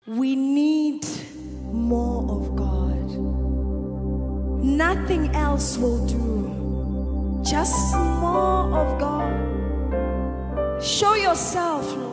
We need more of God. Nothing else will do. Just more of God. Show yourself, Lord.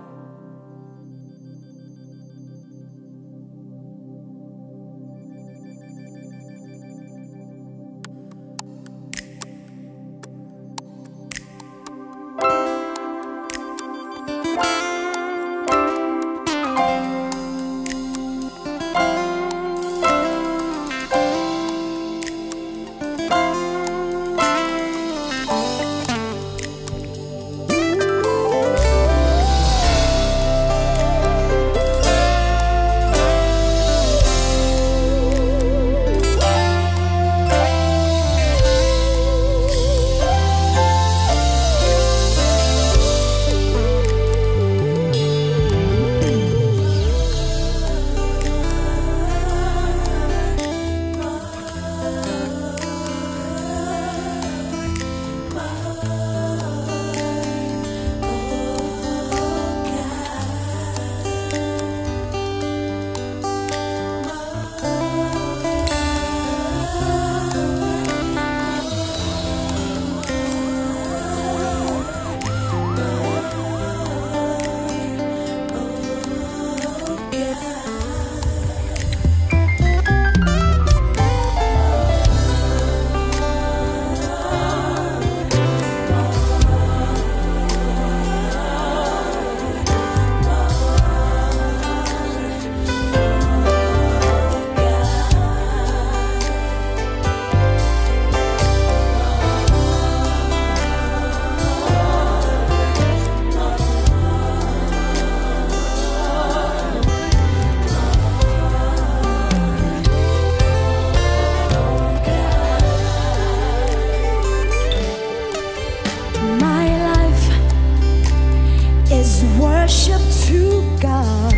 Worship to God.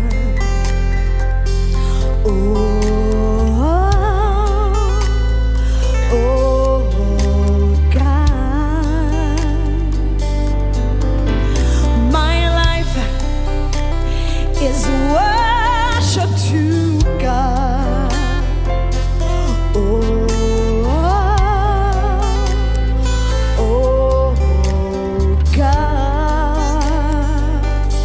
Oh God, my life is worship to God. Oh God,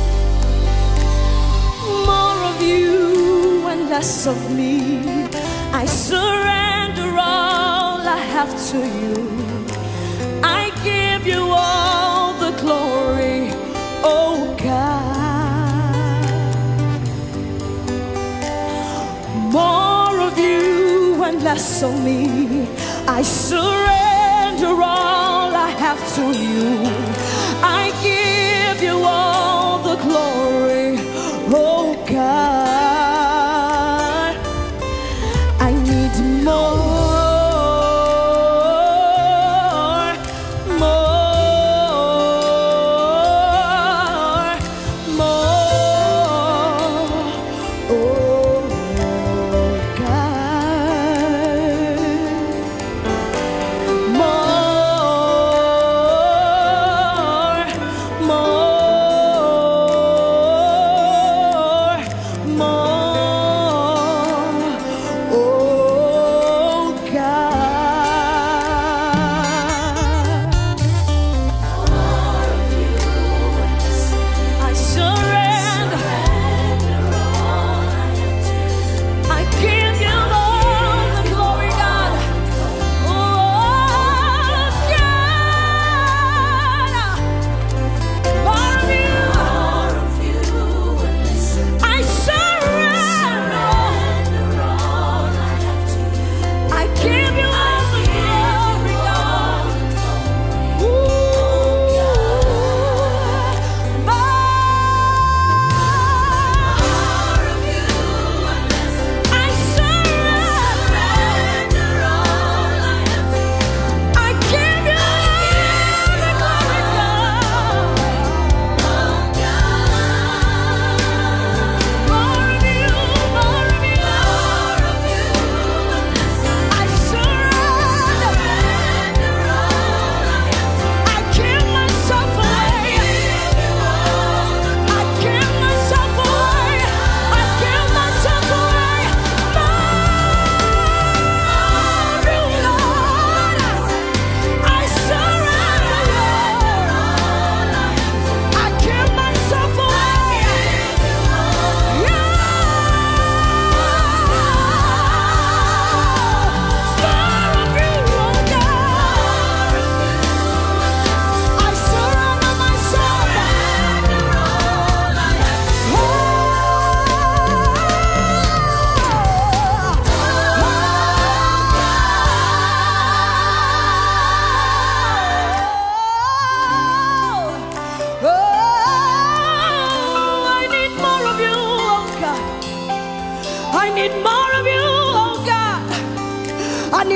less of me. I surrender all I have to you. I give you all the glory, oh God. More of you and less of me. I surrender all I have to you. I give you all the glory, oh God. More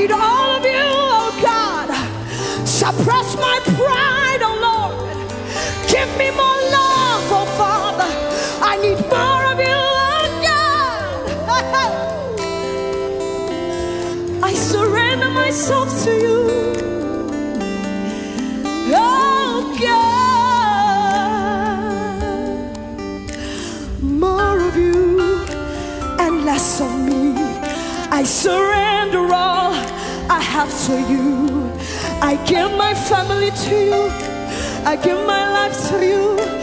need all of you, oh God. Suppress my pride, oh Lord. Give me more love, oh Father. I need more of you, oh God. I surrender myself to you, oh God. More of you and less of me. I surrender all I have to you. I give my family to you. I give my life to you.